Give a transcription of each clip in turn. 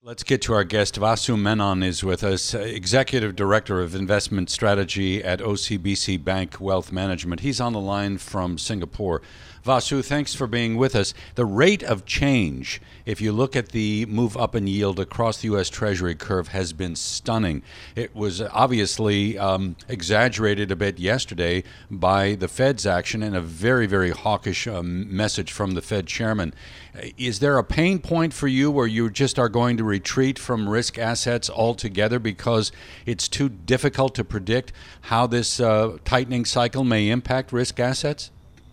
Let's get to our guest. Vasu Menon is with us, Executive Director of Investment Strategy at OCBC Bank Wealth Management. He's on the line from Singapore. Vasu, thanks for being with us. The rate of change, if you look at the move up in yield across the U.S. Treasury curve, has been stunning. It was obviously exaggerated a bit yesterday by the Fed's action and a very, very hawkish message from the Fed chairman. Is there a pain point for you where you just are going to retreat from risk assets altogether because it's too difficult to predict how this tightening cycle may impact risk assets?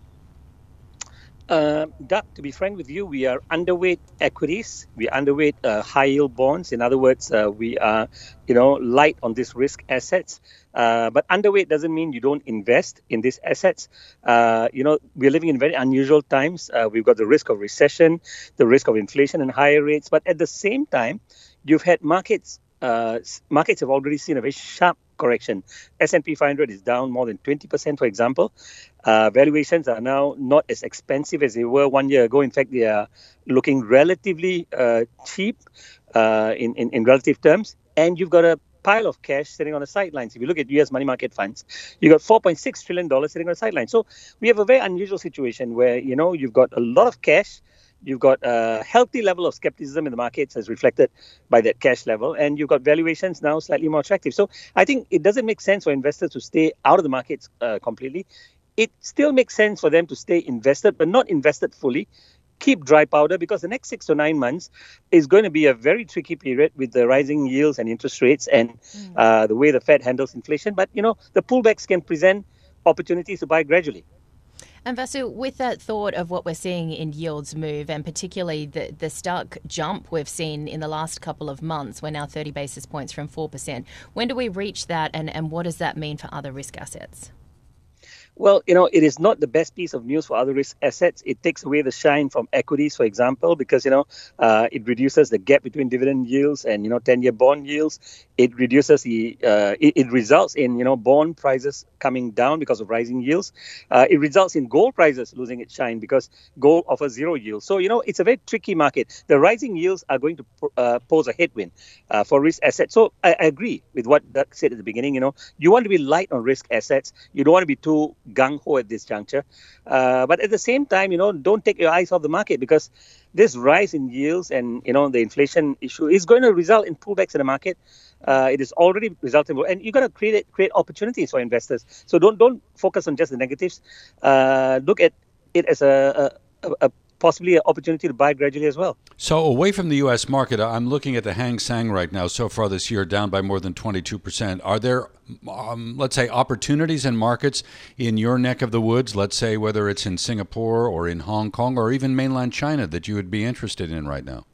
Doug, to be frank with you, we are underweight equities. We are underweight high yield bonds. In other words, we are, light on these risk assets. But underweight doesn't mean you don't invest in these assets. We're living in very unusual times. We've got the risk of recession, the risk of inflation and higher rates. But at the same time, you've had markets. Markets have already seen a very sharp correction. S&P 500 is down more than 20%, for example. Valuations are now not as expensive as they were 1 year ago. In fact, they are looking relatively cheap in relative terms. And you've got a pile of cash sitting on the sidelines. If you look at US money market funds, you've got $4.6 trillion sitting on the sidelines. So we have a very unusual situation where, you've got a lot of cash. You've got a healthy level of skepticism in the markets as reflected by that cash level, and you've got valuations now slightly more attractive. So I think it doesn't make sense for investors to stay out of the markets completely. It still makes sense for them to stay invested, but not invested fully. Keep dry powder, because the next 6 to 9 months is going to be a very tricky period with the rising yields and interest rates and the way the Fed handles inflation. But, the pullbacks can present opportunities to buy gradually. And Vasu, with that thought of what we're seeing in yields move, and particularly the stark jump we've seen in the last couple of months, we're now 30 basis points from 4%. When do we reach that, and what does that mean for other risk assets? Well, it is not the best piece of news for other risk assets. It takes away the shine from equities, for example, because, it reduces the gap between dividend yields and, 10-year bond yields. It reduces it results in, bond prices coming down because of rising yields. It results in gold prices losing its shine because gold offers zero yield. So, it's a very tricky market. The rising yields are going to pose a headwind for risk assets. So I agree with what Doug said at the beginning. You want to be light on risk assets. You don't want to be too gung-ho at this juncture. But at the same time, don't take your eyes off the market, because this rise in yields and, the inflation issue is going to result in pullbacks in the market. It is already resulting, and you've got to create opportunities for investors. So don't focus on just the negatives. Look at it as a possibly an opportunity to buy gradually as well. So away from the U.S. market, I'm looking at the Hang Seng right now. So far this year, down by more than 22%. Are there, let's say, opportunities in markets in your neck of the woods, let's say whether it's in Singapore or in Hong Kong or even mainland China, that you would be interested in right now?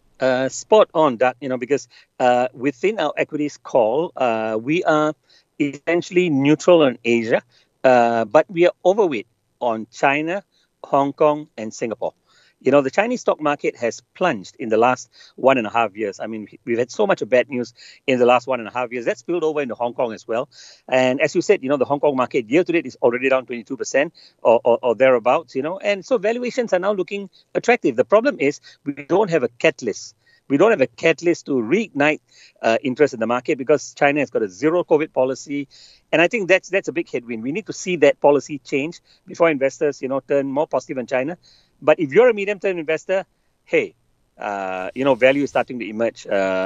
Spot on, Doug, because within our equities call, we are essentially neutral on Asia, but we are overweight on China, Hong Kong, and Singapore. The Chinese stock market has plunged in the last 1.5 years. I mean, we've had so much of bad news in the last 1.5 years. That's spilled over into Hong Kong as well. And as you said, the Hong Kong market year to date is already down 22% or thereabouts, And so valuations are now looking attractive. The problem is we don't have a catalyst. We don't have a catalyst to reignite interest in the market, because China has got a zero COVID policy. And I think that's a big headwind. We need to see that policy change before investors, turn more positive on China. But if you're a medium-term investor, hey, value is starting to emerge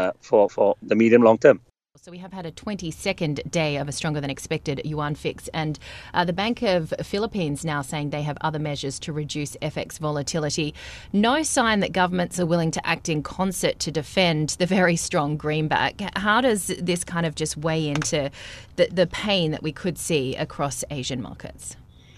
for the medium-long term. So we have had a 22nd day of a stronger than expected yuan fix, and the Bank of Philippines now saying they have other measures to reduce FX volatility. No sign that governments are willing to act in concert to defend the very strong greenback. How does this kind of just weigh into the pain that we could see across Asian markets?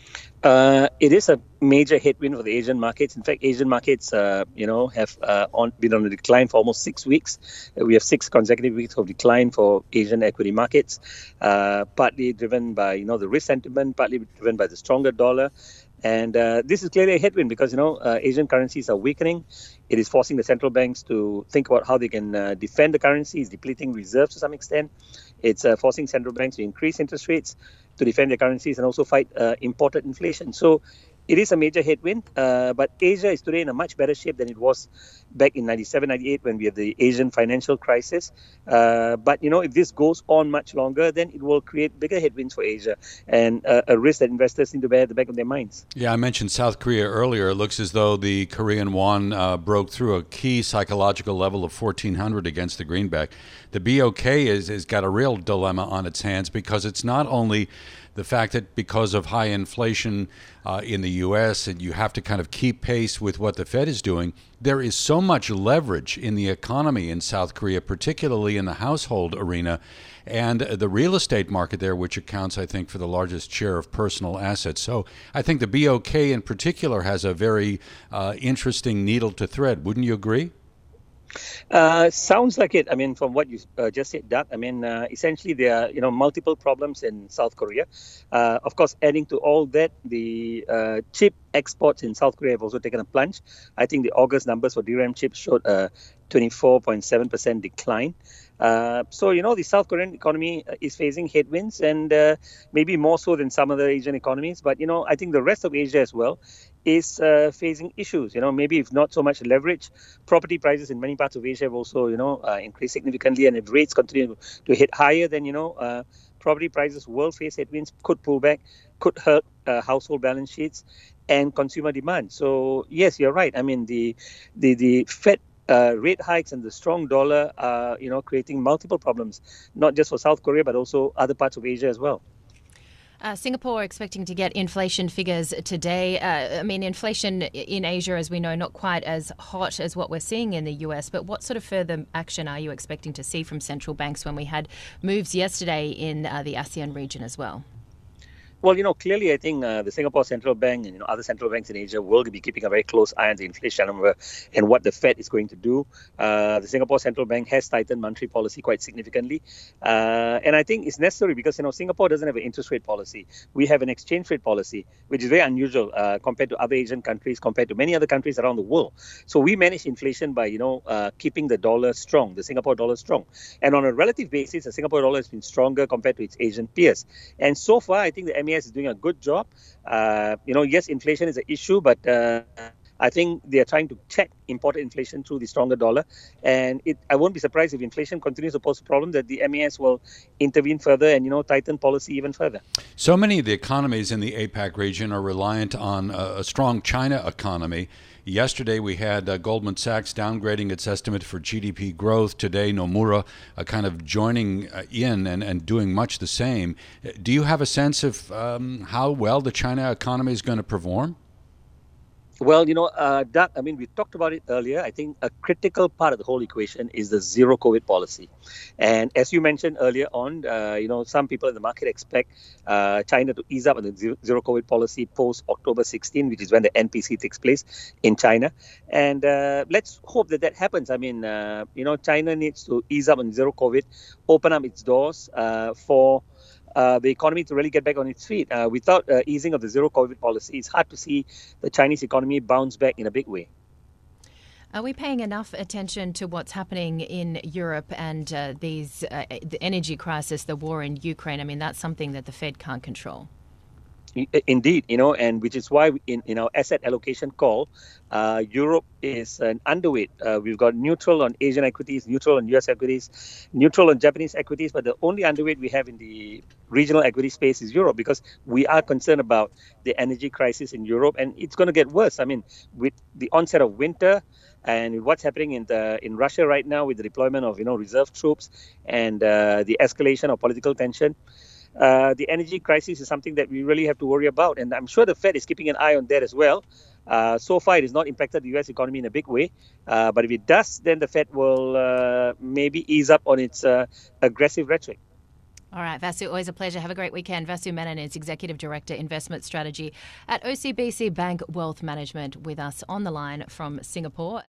It is a major headwind for the Asian markets. In fact, Asian markets, have been on a decline for almost 6 weeks. We have 6 consecutive weeks of decline for Asian equity markets, partly driven by, the risk sentiment, partly driven by the stronger dollar. And this is clearly a headwind because, Asian currencies are weakening. It is forcing the central banks to think about how they can defend the currencies, depleting reserves to some extent. It's forcing central banks to increase interest rates to defend their currencies and also fight imported inflation. So it is a major headwind, but Asia is today in a much better shape than it was back in 97, 98 when we had the Asian financial crisis. But, if this goes on much longer, then it will create bigger headwinds for Asia and a risk that investors need to bear at the back of their minds. Yeah, I mentioned South Korea earlier. It looks as though the Korean won broke through a key psychological level of 1,400 against the greenback. The BOK has got a real dilemma on its hands because it's not only the fact that because of high inflation in the U.S. and you have to kind of keep pace with what the Fed is doing, there is so much leverage in the economy in South Korea, particularly in the household arena and the real estate market there, which accounts, I think, for the largest share of personal assets. So I think the BOK in particular has a very interesting needle to thread. Wouldn't you agree? Sounds like it. I mean, from what you just said, Doug, I mean, essentially there are, multiple problems in South Korea. Of course, adding to all that, the chip exports in South Korea have also taken a plunge. I think the August numbers for DRAM chips showed a 24.7% decline. So, the South Korean economy is facing headwinds and maybe more so than some other Asian economies. But, I think the rest of Asia as well is facing issues. Maybe if not so much leverage, property prices in many parts of Asia have also, increased significantly. And if rates continue to hit higher, then, property prices will face headwinds, could pull back, could hurt household balance sheets and consumer demand. So, yes, you're right. I mean, the Fed rate hikes and the strong dollar are, creating multiple problems, not just for South Korea, but also other parts of Asia as well. Singapore expecting to get inflation figures today. I mean, inflation in Asia, as we know, not quite as hot as what we're seeing in the US. But what sort of further action are you expecting to see from central banks when we had moves yesterday in the ASEAN region as well? Well, clearly, I think the Singapore Central Bank and other central banks in Asia will be keeping a very close eye on the inflation number and what the Fed is going to do. The Singapore Central Bank has tightened monetary policy quite significantly, and I think it's necessary because Singapore doesn't have an interest rate policy. We have an exchange rate policy, which is very unusual compared to other Asian countries, compared to many other countries around the world. So we manage inflation by keeping the dollar strong, the Singapore dollar strong, and on a relative basis, the Singapore dollar has been stronger compared to its Asian peers. And so far, I think the MAS is doing a good job. Yes, inflation is an issue, but I think they are trying to check imported inflation through the stronger dollar. And I won't be surprised if inflation continues to pose a problem that the MAS will intervene further and, tighten policy even further. So many of the economies in the APAC region are reliant on a strong China economy. Yesterday, we had Goldman Sachs downgrading its estimate for GDP growth. Today, Nomura kind of joining in and doing much the same. Do you have a sense of how well the China economy is going to perform? Well, Doug, I mean, we talked about it earlier. I think a critical part of the whole equation is the zero COVID policy. And as you mentioned earlier on, some people in the market expect China to ease up on the zero COVID policy post October 16, which is when the NPC takes place in China. And let's hope that happens. I mean, China needs to ease up on zero COVID, open up its doors for the economy to really get back on its feet. Without easing of the zero COVID policy, it's hard to see the Chinese economy bounce back in a big way. Are we paying enough attention to what's happening in Europe and the energy crisis, the war in Ukraine? I mean, that's something that the Fed can't control. Indeed, and which is why in our asset allocation call, Europe is an underweight. We've got neutral on Asian equities, neutral on US equities, neutral on Japanese equities, but the only underweight we have in the regional equity space is Europe because we are concerned about the energy crisis in Europe, and it's going to get worse. I mean, with the onset of winter and what's happening in Russia right now with the deployment of reserve troops and the escalation of political tension. The energy crisis is something that we really have to worry about. And I'm sure the Fed is keeping an eye on that as well. So far, it has not impacted the U.S. economy in a big way. But if it does, then the Fed will maybe ease up on its aggressive rhetoric. All right, Vasu, always a pleasure. Have a great weekend. Vasu Menon is Executive Director, Investment Strategy at OCBC Bank Wealth Management with us on the line from Singapore.